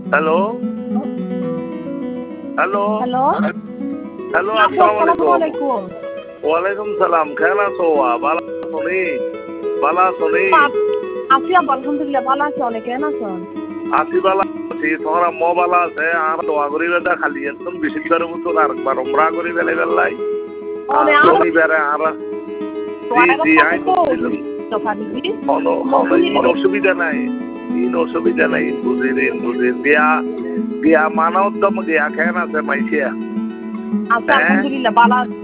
Hello hello hello hello, আসসালামু আসসালামু আলাইকুম। আলাইকুম। ওয়ালাইকুম সালাম। কেন আছো? ভালো আছো নি? ভালো আছো নি? আছি আব্বা, আলহামদুলিল্লাহ ভালো আছি। অনেক কেন আছেন? আছি ভালো আছি। তোমার আম্মা ভালো আছে? আর দোয়া করি বেটা খালি একদম বিশুদ্ধের মতো আরেকবার উমরা করি বেলে বেলাই। আর অনেক আর শনিবারে আর জি আই বুঝছিলাম। ইন অসুবিধা নাই, ইন অসুবিধা নাই, বুঝির বিয়া মানা উদ্যম গিয়া কেন আছে মাইসিয়া? আচ্ছা আলহামদুলিল্লাহ ভালো